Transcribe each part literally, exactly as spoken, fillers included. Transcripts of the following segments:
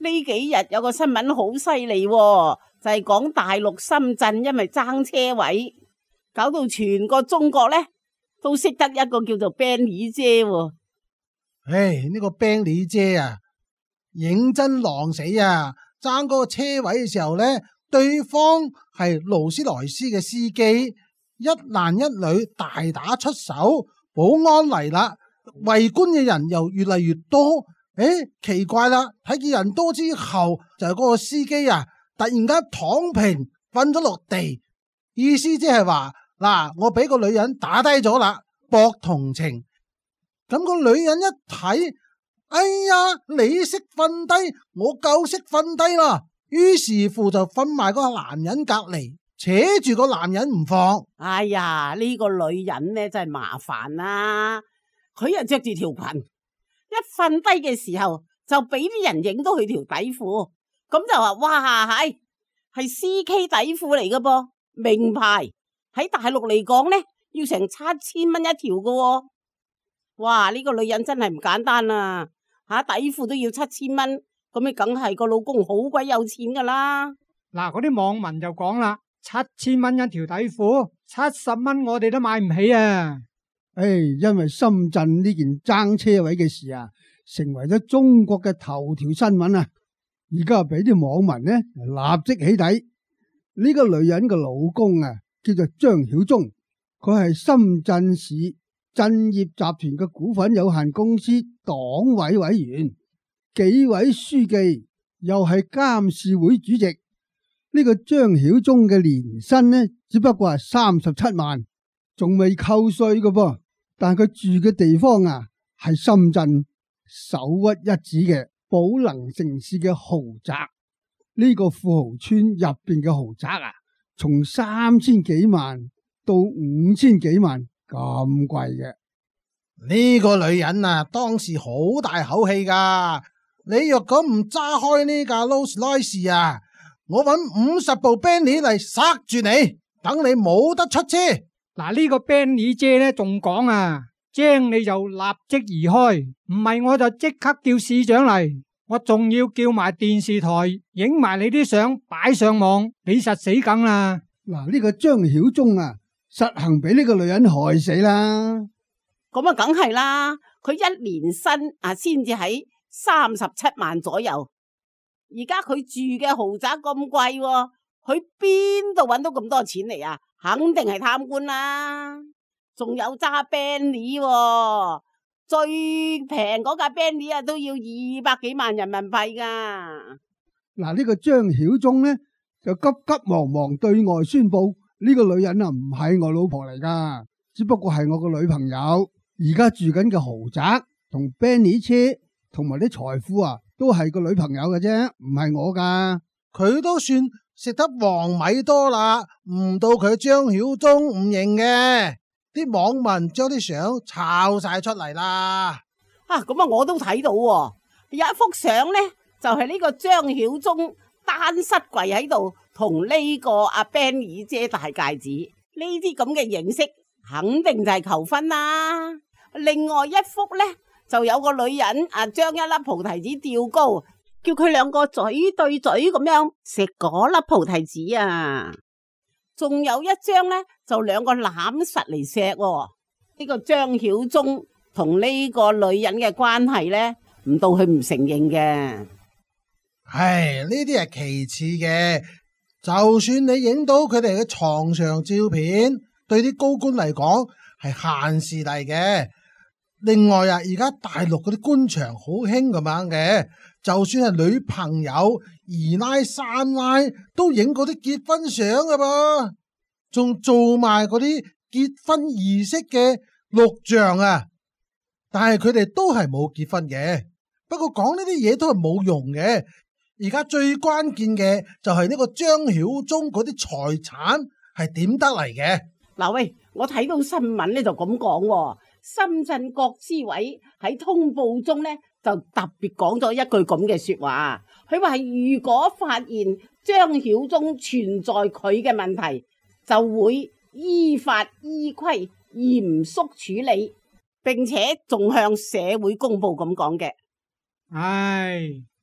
呢幾日有個新聞好犀利喎，就係講大陸深圳因為爭車位，搞到全個中國呢都識得一個叫做 Benny 姐喎。 唉，呢個 Benny 姐啊，認真狼死啊！爭嗰個車位嘅時候呢，對方係勞斯萊斯嘅司機，一男一女大打出手，保安嚟啦，圍觀嘅人又越嚟越多。誒，奇怪啦！睇見人多之後，就係嗰個司機啊，突然間躺平瞓咗落地，意思即係話嗱，我俾個女人打低咗啦，博同情。咁個女人一睇，哎呀，你識瞓低，我夠識瞓低啦。於是乎就瞓埋個男人隔離，扯住個男人唔放。 哎呀，呢個女人呢真係麻煩啦，佢又着住條裙。一瞓低嘅時候就俾啲人影到佢條底褲，咁就話哇係係 C K 底褲嚟嘅噃，名牌喺大陸嚟講呢要成七千蚊一條嘅。哇，呢個女人真係唔簡單啊，吓底褲都要七千蚊，咁你梗係個老公好鬼有錢噶啦。 嗱，嗰啲網民就講啦，七千蚊一條底褲，七十蚊我哋都買唔起啊！ 誒，因為深圳呢件爭車位嘅事啊，成為咗中國嘅頭條新聞啊！而家俾啲網民呢立即起底。呢個女人嘅老公啊，叫做張曉忠，佢係深圳市振業集團嘅股份有限公司黨委委員、紀委書記，又係監事會主席。呢個張曉忠嘅年薪呢，只不過係三十七萬，仲未扣稅嘅噃。但係佢住嘅地方啊，係深圳首屈一指嘅寶能城市嘅豪宅。呢個富豪村入邊嘅豪宅啊，從三千幾萬到五千幾萬咁貴嘅。 呢個女人啊，當時好大口氣噶。你若果唔揸開呢架勞斯萊斯啊，我搵五十部 Benny 嚟塞住你，等你冇得出車。 嗱，呢個 Benny 姐咧仲講啊，精你就立即移開，唔係我就即刻叫市長嚟，我仲要叫埋電視台影埋你啲相擺上網，你實死梗啦！ 嗱，呢個張曉忠啊，實行俾呢個女人害死啦。 咁啊，梗係啦，佢一年薪啊先至喺三十七萬左右，而家佢住嘅豪宅咁貴，佢邊度搵到咁多錢嚟啊？肯定係貪官啦，仲有揸 Benny， 最平嗰架 Benny 啊都要二百幾萬人民幣噶。 嗱，呢個張曉忠呢就急急忙忙對外宣布，呢個女人啊唔係我老婆嚟噶，只不過係我個女朋友，而家住緊嘅豪宅同 Benny 車同埋啲財富啊都係個女朋友嘅啫，唔係我噶。 佢都算食得黃米多啦，唔到佢張曉忠唔認嘅，啲網民將啲相抄晒出嚟啦。 啊，咁啊，我都睇到喎，有一幅相呢，就係呢個張曉忠單膝跪喺度，同呢個阿 Benny 姐戴戒指，呢啲咁嘅形式，肯定就係求婚啦。另外一幅呢，就有個女人啊，將一粒菩提子吊高，叫佢兩個嘴對嘴咁樣食嗰粒菩提子啊！仲有一張呢，就兩個攬實嚟錫喎。呢個張曉忠同呢個女人嘅關係呢，唔到佢唔承認嘅。 唉，呢啲係其次嘅，就算你影到佢哋嘅床上照片，對啲高官嚟講係閒事嚟嘅。另外啊，而家大陸嗰啲官場好興咁樣嘅，就算係女朋友、二奶、三奶都影嗰啲結婚相㗎噃，仲做埋嗰啲結婚儀式嘅錄像啊。但係佢哋都係冇結婚嘅。不過講呢啲嘢都係冇用嘅。而家最關鍵嘅就係呢個張曉忠嗰啲財產係點得嚟嘅。 嗱喂，我睇到新聞咧就咁講喎。深圳國資委喺通報中咧就特別講咗一句咁嘅說話，佢話係如果發現張曉忠存在佢嘅問題，就會依法依規嚴肅處理，並且仲向社會公布咁講嘅。 唉，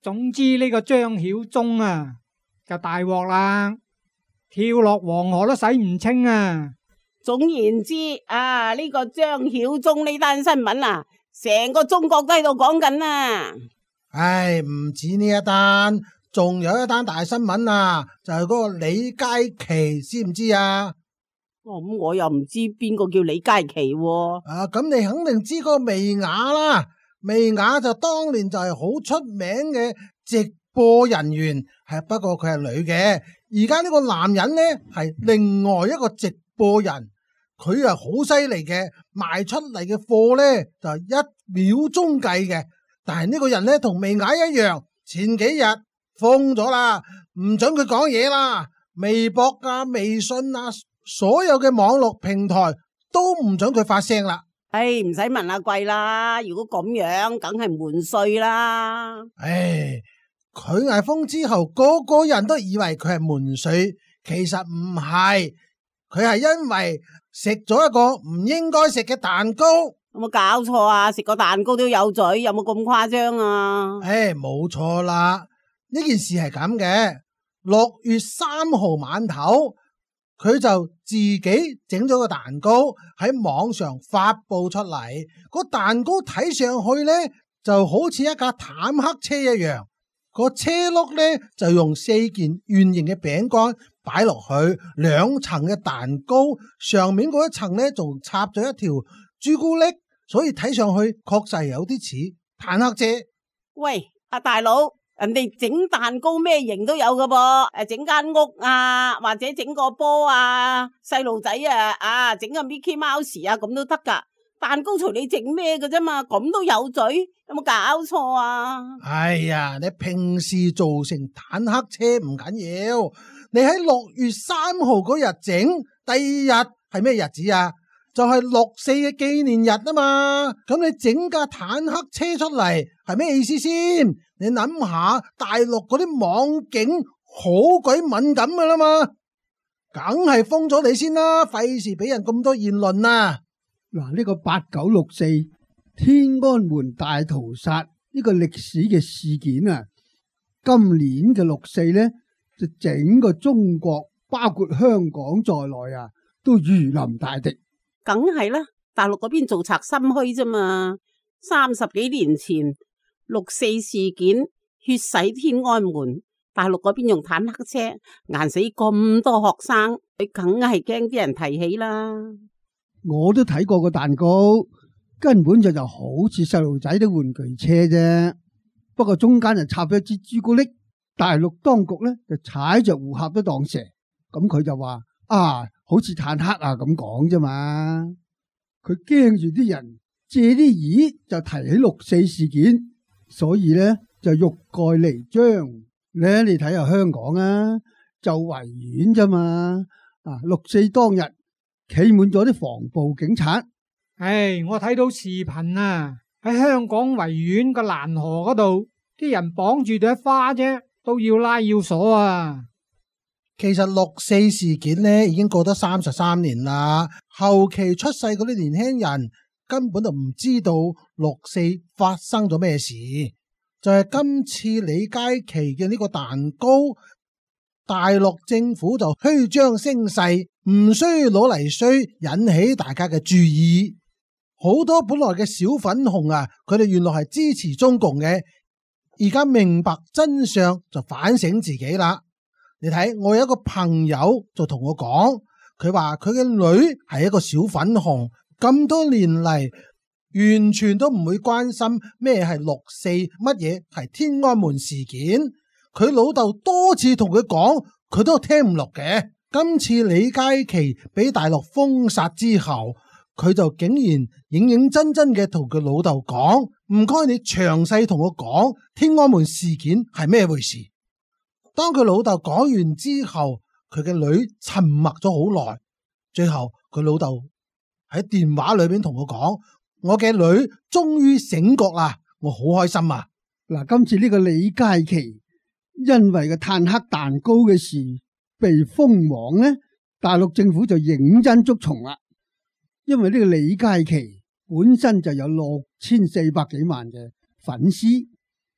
總之呢個張曉忠啊，就大鑊啦，跳落黃河都洗唔清啊！ 總言之，啊呢、這個張曉忠呢單新聞啊，成個中國都喺度講緊啊！ 唉，唔止呢一單，仲有一單大新聞啊，就係、是、嗰個李佳琦，知唔知啊？ 哦，咁我又唔知邊個叫李佳琦喎。 啊，咁你肯定知個薇婭啦。薇婭就當年就係好出名嘅直播人員，係不過佢係女嘅。而家呢個男人呢，係另外一個直播人，佢係好犀利嘅，賣出嚟嘅貨呢，就係一秒鐘計嘅。但係呢個人呢，同薇婭一樣，前幾日封咗啦，唔准佢講嘢啦，微博啊、微信啊，所有嘅網絡平台都唔准佢發聲啦。 唉，唔使問阿貴啦，如果咁樣，梗係瞞稅啦。 唉，佢挨封之後，個個人都以為佢係瞞稅，其實唔係，佢係因為食咗一個唔應該食嘅蛋糕。 有冇搞錯啊？食個蛋糕都有嘴，有冇咁誇張啊？ 唉，冇錯啦，呢件事係咁嘅。六月三號晚頭，佢就自己整咗個蛋糕喺網上發佈出嚟。個蛋糕睇上去呢，就好似一架坦克車一樣。個車轆呢，就用四件圓形嘅餅乾擺落去，兩層嘅蛋糕上面嗰一層呢，仲插咗一條朱古力，所以睇上去確實有啲似坦克車。 喂，阿大佬，人哋整蛋糕咩型都有噶噃，誒，整間屋啊，或者整個波啊，細路仔啊，啊，整個 Mickey Mouse 啊，咁都得噶。蛋糕隨你整咩嘅啫嘛，咁都有嘴，有冇搞錯啊？ 哎呀，你平時做成坦克車唔緊要，你喺六月三號嗰日整，第二日係咩日子啊？就係六四嘅紀念日啊嘛。咁你整架坦克車出嚟係咩意思先？你諗下，大陸嗰啲網警好鬼敏感噶啦嘛，梗係封咗你先啦，費事俾人咁多言論啊！ 嗱，呢個八九六四天安門大屠殺呢個歷史嘅事件啊，今年嘅六四呢，就整個中國包括香港在內啊，都如臨大敵。 梗係啦，大陸嗰邊做賊心虛啫嘛。三十幾年前六四事件血洗天安門，大陸嗰邊用坦克車硬死咁多學生，你梗係驚啲人提起啦。 我都睇過個蛋糕，根本就就好似細路仔啲玩具車啫，不過中間就插咗一支朱古力。大陸當局咧就踩着胡俠都當蛇，咁佢就話啊，好似坦克啊咁講啫嘛。佢驚住啲人借啲意就提起六四事件，所以咧就欲蓋彌彰。咧你睇下香港啊，就維園啫嘛，啊六四當日。企滿咗啲防暴警察。 唉，我睇到視頻啊，喺香港維園個蘭河嗰度，啲人綁住朵花啫，都要拉要鎖啊。 其實六四事件呢已經過咗三十三年啦，後期出世嗰啲年輕人根本就唔知道六四發生咗咩事。就係今次李佳琦嘅呢個蛋糕，大陸政府就虛張聲勢，唔需要攞嚟衰，引起大家嘅注意。好多本來嘅小粉紅啊，佢哋原來係支持中共嘅，而家明白真相就反省自己啦。你睇，我有一個朋友就同我講，佢話佢嘅女係一個小粉紅，咁多年嚟完全都唔會關心咩係六四，乜嘢係天安門事件。佢老豆多次同佢講，佢都聽唔落嘅。今次李佳琦俾大陸封殺之後，佢就竟然認認真真嘅同佢老豆講，唔該你詳細同我講天安門事件係咩回事。當佢老豆講完之後，佢嘅女沉默咗好耐，最後佢老豆喺電話裏邊同我講，我嘅女終於醒覺啦，我好開心啊。 嗱，今次呢個李佳琦因為個坦克蛋糕嘅事被封網呢，大陸政府就認真捉蟲啦。因為呢個李佳琦本身就有六千四百幾萬嘅粉絲，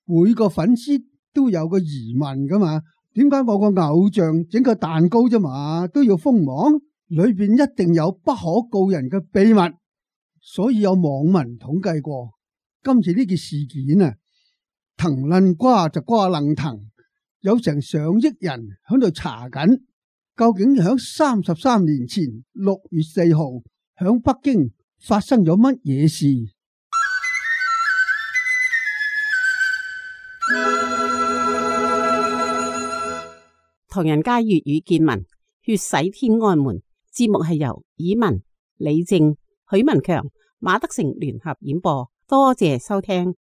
每個粉絲都有個疑問噶嘛，點解我個偶像整個蛋糕啫嘛都要封網？裏邊一定有不可告人嘅秘密。所以有網民統計過，今次呢件事件啊，藤撚瓜就瓜撚藤，有成上億人喺度查緊，究竟響三十三年前六月四號響北京發生咗乜嘢事？ 唐人街粵語見聞，血洗天安門。節目係由以文、李正、許文強、馬德成聯合演播，多謝收聽。